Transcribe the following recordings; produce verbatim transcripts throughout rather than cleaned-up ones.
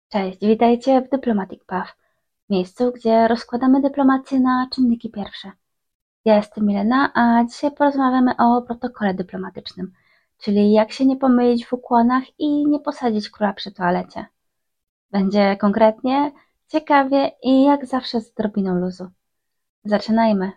Cześć, witajcie w Diplomatic Path, miejscu, gdzie rozkładamy dyplomację na czynniki pierwsze. Ja jestem Milena, a dzisiaj porozmawiamy o protokole dyplomatycznym, czyli jak się nie pomylić w ukłonach i nie posadzić króla przy toalecie. Będzie konkretnie, ciekawie i jak zawsze z odrobiną luzu. Zaczynajmy.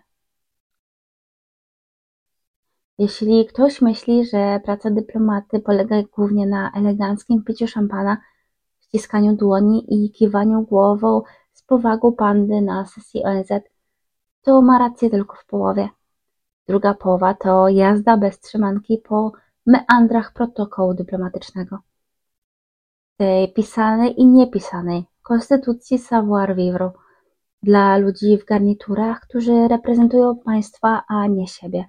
Jeśli ktoś myśli, że praca dyplomaty polega głównie na eleganckim piciu szampana, ściskaniu dłoni i kiwaniu głową z powagą pandy na sesji O N Z, to ma rację tylko w połowie. Druga połowa to jazda bez trzymanki po meandrach protokołu dyplomatycznego. Tej pisanej i niepisanej konstytucji savoir-vivre dla ludzi w garniturach, którzy reprezentują państwa, a nie siebie.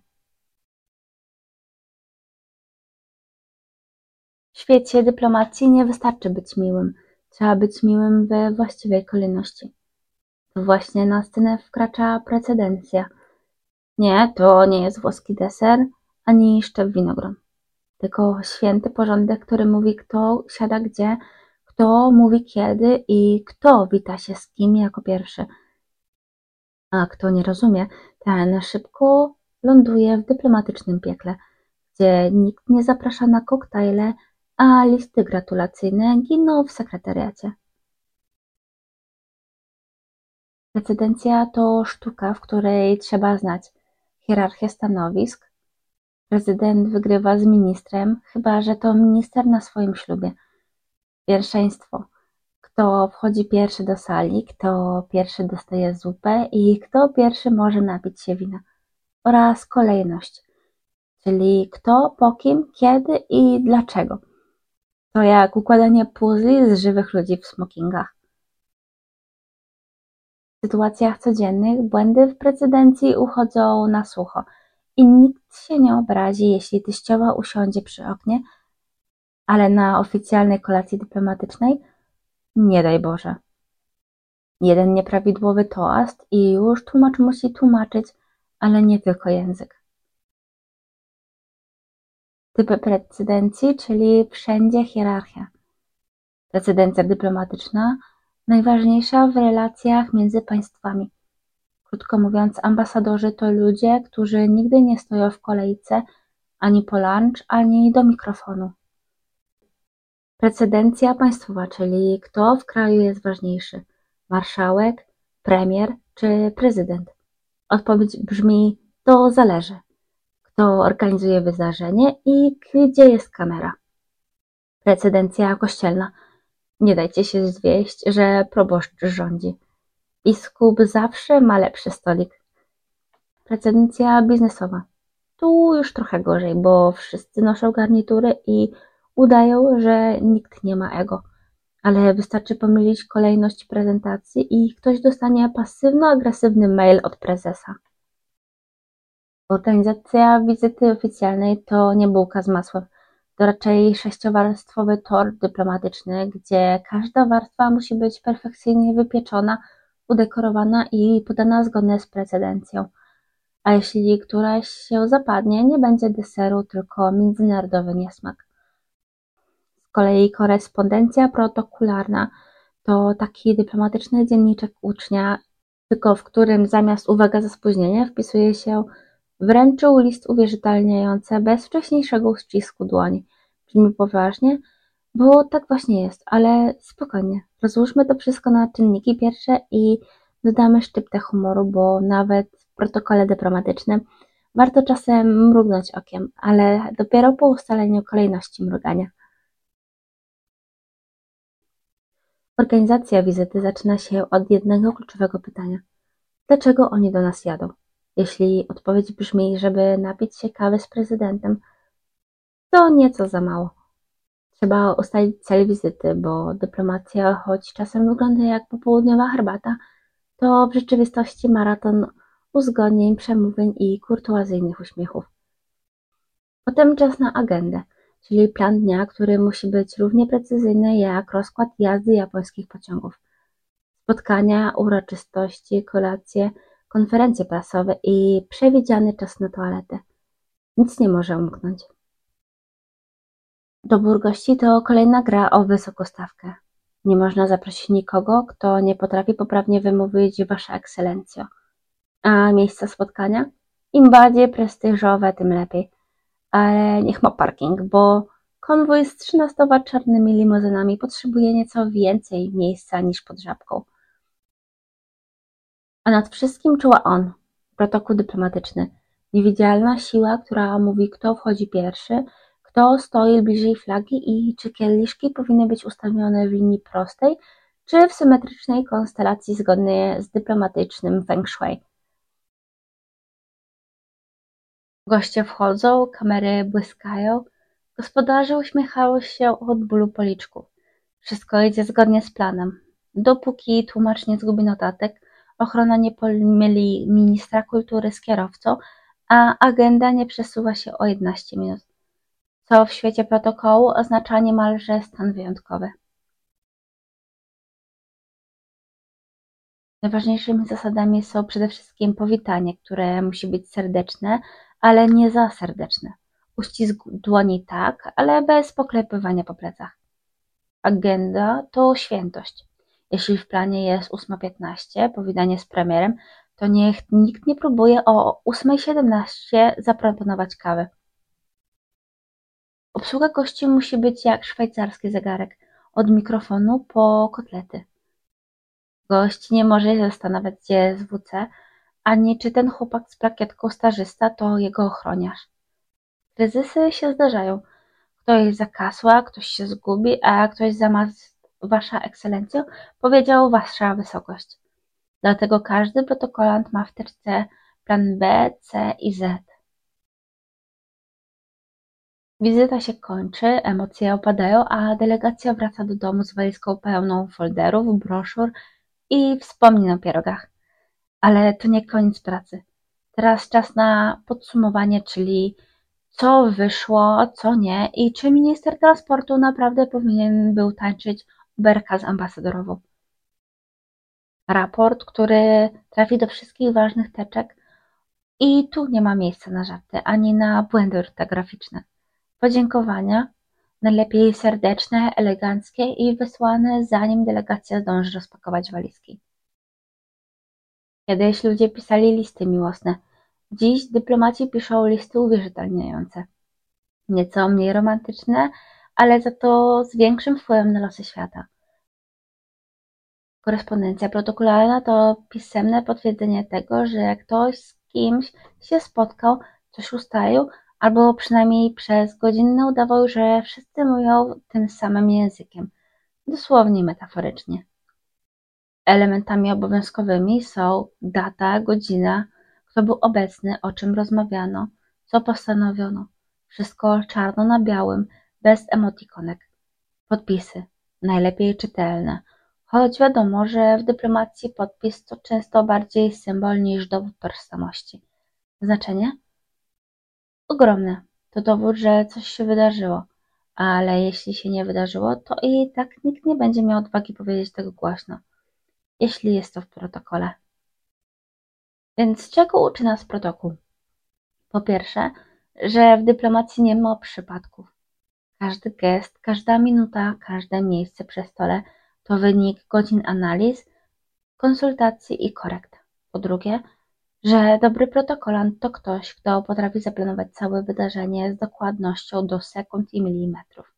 W świecie dyplomacji nie wystarczy być miłym, trzeba być miłym we właściwej kolejności. To właśnie na scenę wkracza precedencja. Nie, to nie jest włoski deser, ani szczep winogron. Tylko święty porządek, który mówi, kto siada gdzie, kto mówi kiedy i kto wita się z kim jako pierwszy. A kto nie rozumie, ten szybko ląduje w dyplomatycznym piekle, gdzie nikt nie zaprasza na koktajle, a listy gratulacyjne giną w sekretariacie. Prezydencja to sztuka, w której trzeba znać hierarchię stanowisk. Prezydent wygrywa z ministrem, chyba że to minister na swoim ślubie. Pierwszeństwo. Kto wchodzi pierwszy do sali, kto pierwszy dostaje zupę i kto pierwszy może napić się wina. Oraz kolejność, czyli kto, po kim, kiedy i dlaczego. To jak układanie puzli z żywych ludzi w smokingach. W sytuacjach codziennych błędy w prezydencji uchodzą na sucho i nikt się nie obrazi, jeśli teściowa usiądzie przy oknie, ale na oficjalnej kolacji dyplomatycznej nie daj Boże. Jeden nieprawidłowy toast i już tłumacz musi tłumaczyć, ale nie tylko język. Typy prezydencji, czyli wszędzie hierarchia. Prezydencja dyplomatyczna najważniejsza w relacjach między państwami. Krótko mówiąc, ambasadorzy to ludzie, którzy nigdy nie stoją w kolejce ani po lunch, ani do mikrofonu. Prezydencja państwowa, czyli kto w kraju jest ważniejszy? Marszałek, premier czy prezydent? Odpowiedź brzmi: to zależy. Kto organizuje wydarzenie i gdzie jest kamera? Prezydencja kościelna. Nie dajcie się zwieść, że proboszcz rządzi. Biskup zawsze ma lepszy stolik. Prezydencja biznesowa. Tu już trochę gorzej, bo wszyscy noszą garnitury i udają, że nikt nie ma ego. Ale wystarczy pomylić kolejność prezentacji i ktoś dostanie pasywno-agresywny mail od prezesa. Organizacja wizyty oficjalnej to nie bułka z masłem. To raczej sześciowarstwowy tort dyplomatyczny, gdzie każda warstwa musi być perfekcyjnie wypieczona, udekorowana i podana zgodnie z prezydencją. A jeśli któraś się zapadnie, nie będzie deseru, tylko międzynarodowy niesmak. Z kolei korespondencja protokolarna to taki dyplomatyczny dzienniczek ucznia, tylko w którym zamiast uwaga za spóźnienie wpisuje się wręczył list uwierzytelniający bez wcześniejszego uścisku dłoni. Brzmi poważnie, bo tak właśnie jest, ale spokojnie. Rozłóżmy to wszystko na czynniki pierwsze i dodamy szczyptę humoru, bo nawet w protokole dyplomatycznym warto czasem mrugnąć okiem, ale dopiero po ustaleniu kolejności mrugania. Organizacja wizyty zaczyna się od jednego kluczowego pytania. Dlaczego oni do nas jadą? Jeśli odpowiedź brzmi, żeby napić się kawy z prezydentem, to nieco za mało. Trzeba ustalić cel wizyty, bo dyplomacja, choć czasem wygląda jak popołudniowa herbata, to w rzeczywistości maraton uzgodnień, przemówień i kurtuazyjnych uśmiechów. Potem czas na agendę, czyli plan dnia, który musi być równie precyzyjny jak rozkład jazdy japońskich pociągów. Spotkania, uroczystości, kolacje, konferencje prasowe i przewidziany czas na toaletę. Nic nie może umknąć. Dobór gości to kolejna gra o wysoką stawkę. Nie można zaprosić nikogo, kto nie potrafi poprawnie wymówić Wasza Ekscelencjo. A miejsca spotkania? Im bardziej prestiżowe, tym lepiej. Ale niech ma parking, bo konwój z trzynastoma czarnymi limuzynami potrzebuje nieco więcej miejsca niż pod Żabką. A nad wszystkim czuła on, protokół dyplomatyczny. Niewidzialna siła, która mówi, kto wchodzi pierwszy, kto stoi bliżej flagi i czy kieliszki powinny być ustawione w linii prostej, czy w symetrycznej konstelacji zgodnie z dyplomatycznym feng shui. Goście wchodzą, kamery błyskają, gospodarze uśmiechają się od bólu policzków. Wszystko idzie zgodnie z planem. Dopóki tłumacz nie zgubi notatek, ochrona nie pomyli ministra kultury z kierowcą, a agenda nie przesuwa się o jedenaście minut, co w świecie protokołu oznacza niemalże stan wyjątkowy. Najważniejszymi zasadami są przede wszystkim powitanie, które musi być serdeczne, ale nie za serdeczne. Uścisk dłoni tak, ale bez poklepywania po plecach. Agenda to świętość. Jeśli w planie jest ósma piętnaście, powitanie z premierem, to niech nikt nie próbuje o ósma siedemnaście zaproponować kawy. Obsługa gości musi być jak szwajcarski zegarek, od mikrofonu po kotlety. Gość nie może się zastanawiać, gdzie jest W C, ani czy ten chłopak z plakietką stażysta to jego ochroniarz. Kryzysy się zdarzają. Ktoś zakasła, ktoś się zgubi, a ktoś zamiast Wasza Ekscelencjo powiedział Wasza Wysokość. Dlatego każdy protokolant ma w teczce plan B, C i Z. Wizyta się kończy, emocje opadają, a delegacja wraca do domu z walizką pełną folderów, broszur i wspomnień o pierogach. Ale to nie koniec pracy. Teraz czas na podsumowanie, czyli co wyszło, co nie i czy minister transportu naprawdę powinien był tańczyć berka z ambasadorową. Raport, który trafi do wszystkich ważnych teczek i tu nie ma miejsca na żarty, ani na błędy ortograficzne. Podziękowania, najlepiej serdeczne, eleganckie i wysłane zanim delegacja zdąży rozpakować walizki. Kiedyś ludzie pisali listy miłosne. Dziś dyplomaci piszą listy uwierzytelniające. Nieco mniej romantyczne, ale za to z większym wpływem na losy świata. Korespondencja protokolarna to pisemne potwierdzenie tego, że ktoś z kimś się spotkał, coś ustalił, albo przynajmniej przez godzinę udawał, że wszyscy mówią tym samym językiem, dosłownie i metaforycznie. Elementami obowiązkowymi są data, godzina, kto był obecny, o czym rozmawiano, co postanowiono. Wszystko czarno na białym, bez emotikonek. Podpisy, najlepiej czytelne, choć wiadomo, że w dyplomacji podpis to często bardziej symbol niż dowód tożsamości. Znaczenie? Ogromne. To dowód, że coś się wydarzyło, ale jeśli się nie wydarzyło, to i tak nikt nie będzie miał odwagi powiedzieć tego głośno, jeśli jest to w protokole. Więc czego uczy nas protokół? Po pierwsze, że w dyplomacji nie ma przypadków. Każdy gest, każda minuta, każde miejsce przy stole to wynik godzin analiz, konsultacji i korekt. Po drugie, że dobry protokolant to ktoś, kto potrafi zaplanować całe wydarzenie z dokładnością do sekund i milimetrów.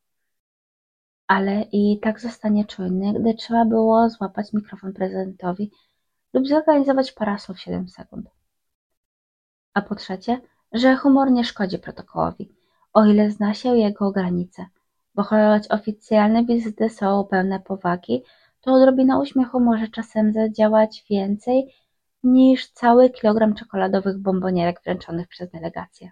Ale i tak zostanie czujny, gdy trzeba było złapać mikrofon prezydentowi lub zorganizować parasol w siedem sekund. A po trzecie, że humor nie szkodzi protokołowi, o ile zna się jego granice, bo choć oficjalne wizyty są pełne powagi, to odrobina uśmiechu może czasem zadziałać więcej niż cały kilogram czekoladowych bombonierek wręczonych przez delegację.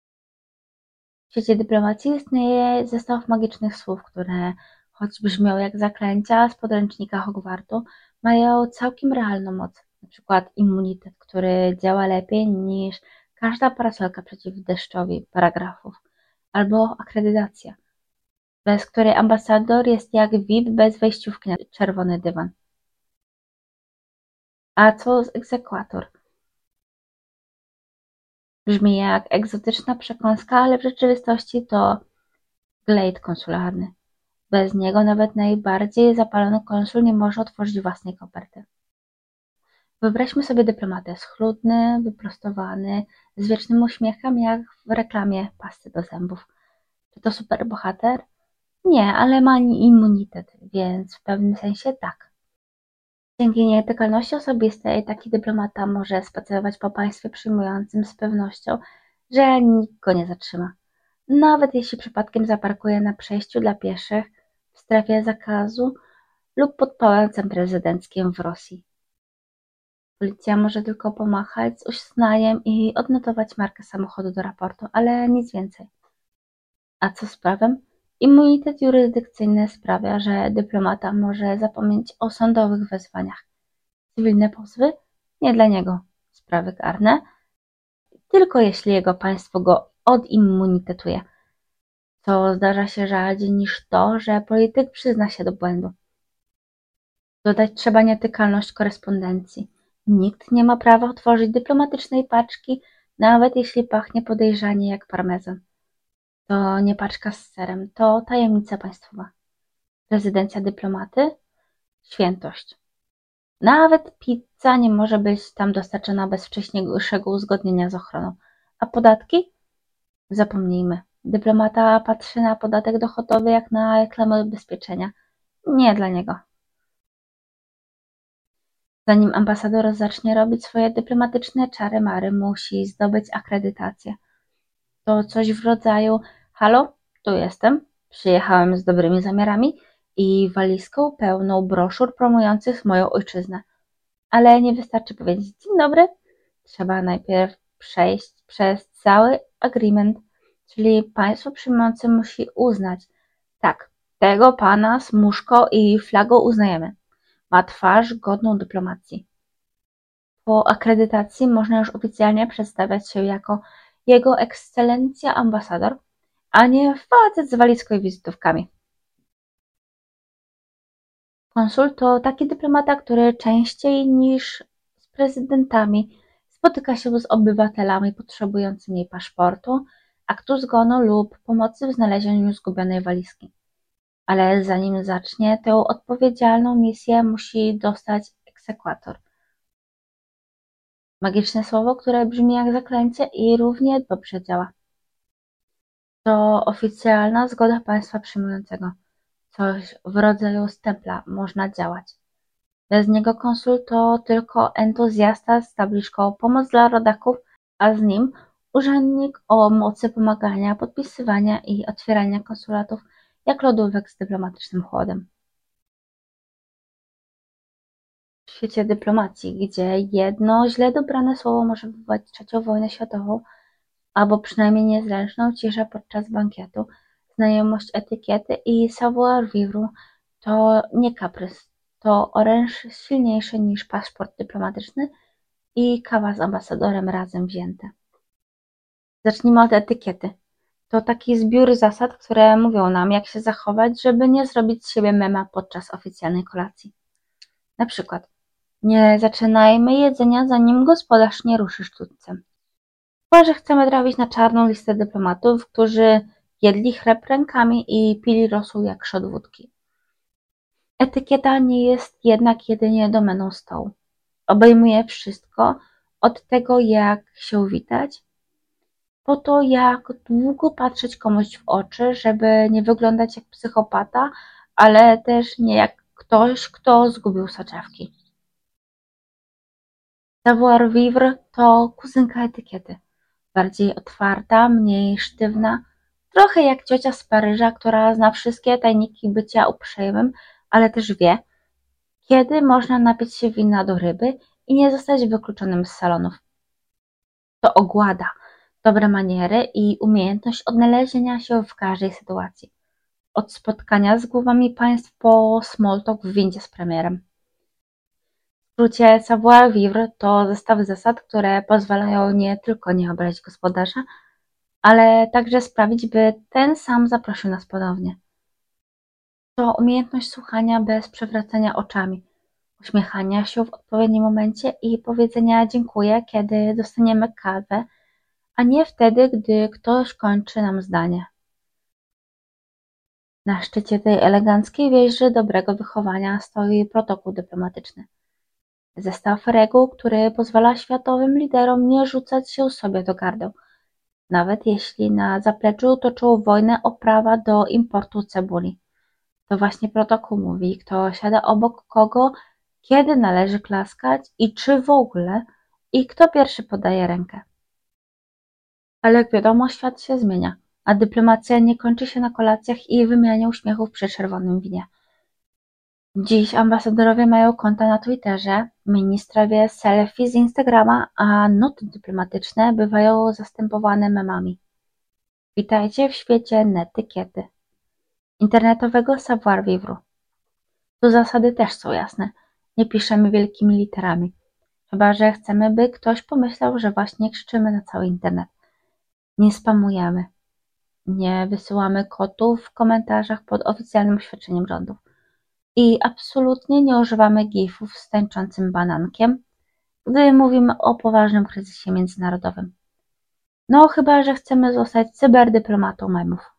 W świecie dyplomacji istnieje zestaw magicznych słów, które, choć brzmią jak zaklęcia z podręcznika Hogwartu, mają całkiem realną moc. Na przykład immunitet, który działa lepiej niż każda parasolka przeciw deszczowi paragrafów, albo akredytacja, bez której ambasador jest jak V I P bez wejściówki na czerwony dywan. A co z egzekwator? Brzmi jak egzotyczna przekąska, ale w rzeczywistości to glejt konsularny. Bez niego nawet najbardziej zapalony konsul nie może otworzyć własnej koperty. Wyobraźmy sobie dyplomatę schludny, wyprostowany, z wiecznym uśmiechem jak w reklamie pasty do zębów. Czy to superbohater? Nie, ale ma immunitet, więc w pewnym sensie tak. Dzięki nietykalności osobistej taki dyplomata może spacerować po państwie przyjmującym z pewnością, że nikt go nie zatrzyma. Nawet jeśli przypadkiem zaparkuje na przejściu dla pieszych w strefie zakazu lub pod pałacem prezydenckim w Rosji. Policja może tylko pomachać z uznaniem i odnotować markę samochodu do raportu, ale nic więcej. A co z prawem? Immunitet jurysdykcyjny sprawia, że dyplomata może zapomnieć o sądowych wezwaniach. Cywilne pozwy? Nie dla niego. Sprawy karne? Tylko jeśli jego państwo go odimmunitetuje. Co zdarza się rzadziej niż to, że polityk przyzna się do błędu. Dodać trzeba nietykalność korespondencji. Nikt nie ma prawa otworzyć dyplomatycznej paczki, nawet jeśli pachnie podejrzanie jak parmezan. To nie paczka z serem, to tajemnica państwowa. Rezydencja dyplomaty? Świętość. Nawet pizza nie może być tam dostarczona bez wcześniejszego uzgodnienia z ochroną. A podatki? Zapomnijmy. Dyplomata patrzy na podatek dochodowy jak na reklamę ubezpieczenia. Nie dla niego. Zanim ambasador zacznie robić swoje dyplomatyczne czary-mary, musi zdobyć akredytację. To coś w rodzaju: halo, tu jestem, przyjechałem z dobrymi zamiarami i walizką pełną broszur promujących moją ojczyznę. Ale nie wystarczy powiedzieć dzień dobry, trzeba najpierw przejść przez cały agreement, czyli państwo przyjmujące musi uznać: tak, tego pana z muszką i flagą uznajemy. Ma twarz godną dyplomacji. Po akredytacji można już oficjalnie przedstawiać się jako Jego Ekscelencja ambasador, a nie facet z walizką i wizytówkami. Konsul to taki dyplomata, który częściej niż z prezydentami spotyka się z obywatelami potrzebującymi paszportu, aktu zgonu lub pomocy w znalezieniu zgubionej walizki. Ale zanim zacznie tę odpowiedzialną misję, musi dostać egzekwator. Magiczne słowo, które brzmi jak zaklęcie i równie dobrze działa. To oficjalna zgoda państwa przyjmującego. Coś w rodzaju stempla, można działać. Bez niego konsul to tylko entuzjasta z tabliczką pomoc dla rodaków, a z nim urzędnik o mocy pomagania, podpisywania i otwierania konsulatów jak lodówek z dyplomatycznym chłodem. W świecie dyplomacji, gdzie jedno źle dobrane słowo może wywołać trzecią wojnę światową, albo przynajmniej niezręczną ciszę podczas bankietu, znajomość etykiety i savoir-vivre to nie kaprys, to oręż silniejszy niż paszport dyplomatyczny i kawa z ambasadorem razem wzięte. Zacznijmy od etykiety. To taki zbiór zasad, które mówią nam, jak się zachować, żeby nie zrobić z siebie mema podczas oficjalnej kolacji. Na przykład: nie zaczynajmy jedzenia, zanim gospodarz nie ruszy sztućcem. Chyba że chcemy trafić na czarną listę dyplomatów, którzy jedli chleb rękami i pili rosół jak szot wódki. Etykieta nie jest jednak jedynie domeną stołu. Obejmuje wszystko, od tego, jak się witać, po to, jak długo patrzeć komuś w oczy, żeby nie wyglądać jak psychopata, ale też nie jak ktoś, kto zgubił soczewki. Savoir-vivre to kuzynka etykiety. Bardziej otwarta, mniej sztywna, trochę jak ciocia z Paryża, która zna wszystkie tajniki bycia uprzejmym, ale też wie, kiedy można napić się wina do ryby i nie zostać wykluczonym z salonów. To ogłada, dobre maniery i umiejętność odnalezienia się w każdej sytuacji. Od spotkania z głowami państw po small talk w windzie z premierem. W skrócie, savoir-vivre to zestaw zasad, które pozwalają nie tylko nie obrazić gospodarza, ale także sprawić, by ten sam zaprosił nas ponownie. To umiejętność słuchania bez przewracania oczami, uśmiechania się w odpowiednim momencie i powiedzenia dziękuję, kiedy dostaniemy kawę, a nie wtedy, gdy ktoś kończy nam zdanie. Na szczycie tej eleganckiej wieży dobrego wychowania stoi protokół dyplomatyczny. Zestaw reguł, który pozwala światowym liderom nie rzucać się sobie do gardeł, nawet jeśli na zapleczu toczą wojnę o prawa do importu cebuli. To właśnie protokół mówi, kto siada obok kogo, kiedy należy klaskać i czy w ogóle, i kto pierwszy podaje rękę. Ale jak wiadomo, świat się zmienia, a dyplomacja nie kończy się na kolacjach i wymianie uśmiechów przy czerwonym winie. Dziś ambasadorowie mają konta na Twitterze, ministrowie selfie z Instagrama, a noty dyplomatyczne bywają zastępowane memami. Witajcie w świecie netykiety, internetowego savoir-vivre. Tu zasady też są jasne. Nie piszemy wielkimi literami. Chyba że chcemy, by ktoś pomyślał, że właśnie krzyczymy na cały internet. Nie spamujemy. Nie wysyłamy kotów w komentarzach pod oficjalnym oświadczeniem rządów. I absolutnie nie używamy gifów z tańczącym banankiem, gdy mówimy o poważnym kryzysie międzynarodowym. No chyba że chcemy zostać cyberdyplomatą memów.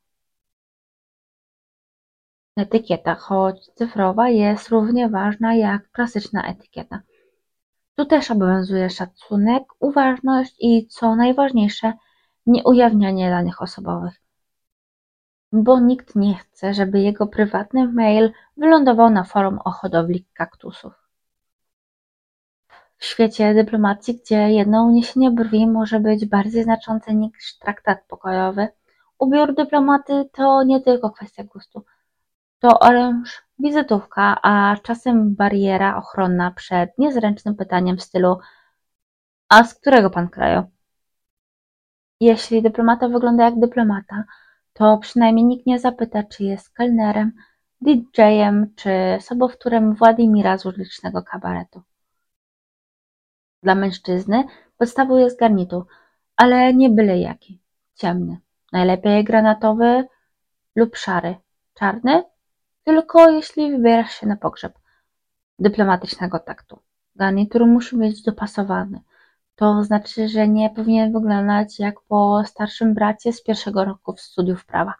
Etykieta, choć cyfrowa, jest równie ważna jak klasyczna etykieta. Tu też obowiązuje szacunek, uważność i, co najważniejsze, nieujawnianie danych osobowych. Bo nikt nie chce, żeby jego prywatny mail wylądował na forum o hodowli kaktusów. W świecie dyplomacji, gdzie jedno uniesienie brwi może być bardziej znaczące niż traktat pokojowy, ubiór dyplomaty to nie tylko kwestia gustu. To oręż, wizytówka, a czasem bariera ochronna przed niezręcznym pytaniem w stylu: a z którego pan kraju? Jeśli dyplomata wygląda jak dyplomata, to przynajmniej nikt nie zapyta, czy jest kelnerem, didżejem czy sobowtórem Władimira z ulicznego kabaretu. Dla mężczyzny podstawą jest garnitur, ale nie byle jaki, ciemny, najlepiej granatowy lub szary, czarny, tylko jeśli wybierasz się na pogrzeb dyplomatycznego taktu. Garnitur musi być dopasowany. To znaczy, że nie powinien wyglądać jak po starszym bracie z pierwszego roku studiów prawa.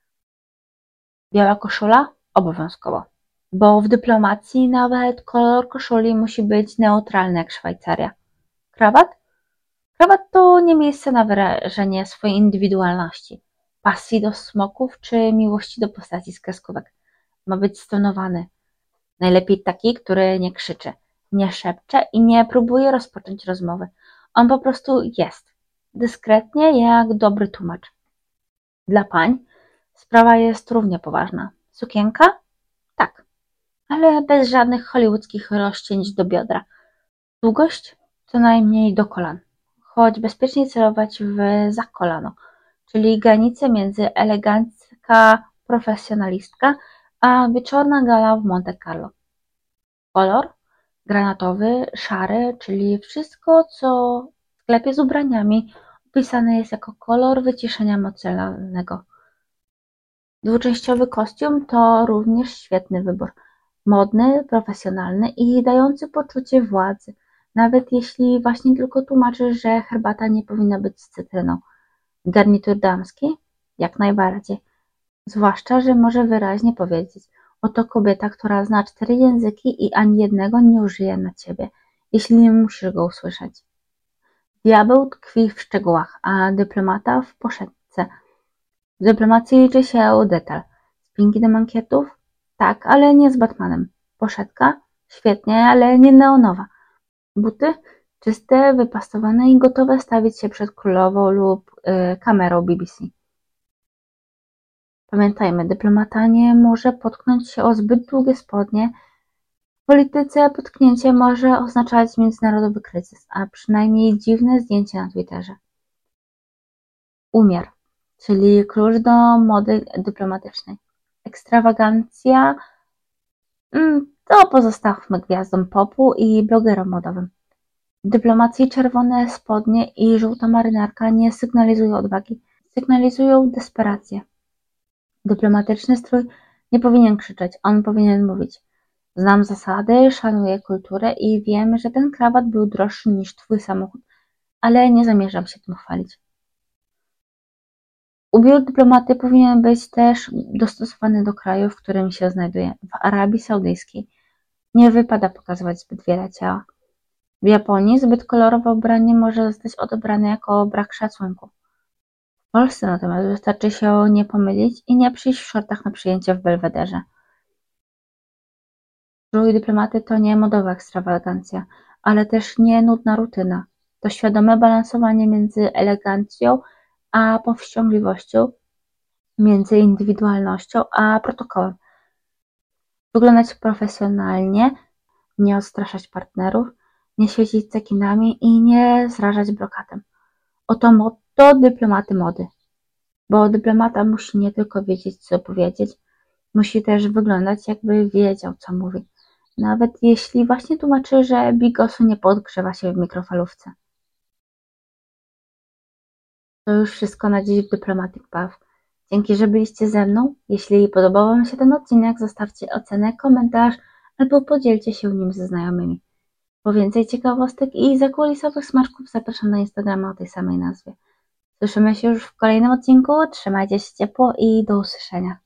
Biała koszula? Obowiązkowo. Bo w dyplomacji nawet kolor koszuli musi być neutralny jak Szwajcaria. Krawat? Krawat to nie miejsce na wyrażenie swojej indywidualności, pasji do smoków czy miłości do postaci z kreskówek. Ma być stonowany. Najlepiej taki, który nie krzyczy, nie szepcze i nie próbuje rozpocząć rozmowy. On po prostu jest. Dyskretnie, jak dobry tłumacz. Dla pań sprawa jest równie poważna. Sukienka? Tak, ale bez żadnych hollywoodzkich rozcięć do biodra. Długość? Co najmniej do kolan. Choć bezpiecznie celować w za kolano, czyli granicę między elegancka profesjonalistka a wieczorna gala w Monte Carlo. Kolor? Granatowy, szary, czyli wszystko, co w sklepie z ubraniami opisane jest jako kolor wyciszenia emocjonalnego. Dwuczęściowy kostium to również świetny wybór. Modny, profesjonalny i dający poczucie władzy, nawet jeśli właśnie tylko tłumaczy, że herbata nie powinna być z cytryną. Garnitur damski? Jak najbardziej. Zwłaszcza, że może wyraźnie powiedzieć: oto kobieta, która zna cztery języki i ani jednego nie użyje na ciebie, jeśli nie musisz go usłyszeć. Diabeł tkwi w szczegółach, a dyplomata w poszedce. W dyplomacji liczy się detal. Spinki do mankietów? Tak, ale nie z Batmanem. Poszedka? Świetnie, ale nie neonowa. Buty? Czyste, wypastowane i gotowe stawić się przed królową lub yy, kamerą B B C. Pamiętajmy, dyplomata nie może potknąć się o zbyt długie spodnie. W polityce potknięcie może oznaczać międzynarodowy kryzys, a przynajmniej dziwne zdjęcie na Twitterze. Umiar, czyli klucz do mody dyplomatycznej. Ekstrawagancja to pozostawmy gwiazdom popu i blogerom modowym. W dyplomacji czerwone spodnie i żółta marynarka nie sygnalizują odwagi, sygnalizują desperację. Dyplomatyczny strój nie powinien krzyczeć, on powinien mówić: znam zasady, szanuję kulturę i wiem, że ten krawat był droższy niż twój samochód, ale nie zamierzam się tym chwalić. Ubiór dyplomaty powinien być też dostosowany do kraju, w którym się znajduje. W Arabii Saudyjskiej nie wypada pokazywać zbyt wiele ciała. W Japonii zbyt kolorowe ubranie może zostać odebrane jako brak szacunku. W Polsce natomiast wystarczy się nie pomylić i nie przyjść w shortach na przyjęcie w Belwederze. Strój dyplomaty to nie modowa ekstrawagancja, ale też nie nudna rutyna. To świadome balansowanie między elegancją a powściągliwością, między indywidualnością a protokołem. Wyglądać profesjonalnie, nie odstraszać partnerów, nie świecić cekinami i nie zrażać brokatem. Oto motto dyplomaty mody. Bo dyplomata musi nie tylko wiedzieć, co powiedzieć, musi też wyglądać, jakby wiedział, co mówi. Nawet jeśli właśnie tłumaczy, że bigosu nie podgrzewa się w mikrofalówce. To już wszystko na dziś w Diplomatic Path. Dzięki, że byliście ze mną. Jeśli podobał Wam się ten odcinek, zostawcie ocenę, komentarz albo podzielcie się nim ze znajomymi. Po więcej ciekawostek i zakulisowych smaczków zapraszam na Instagrama o tej samej nazwie. Słyszymy się już w kolejnym odcinku. Trzymajcie się ciepło i do usłyszenia.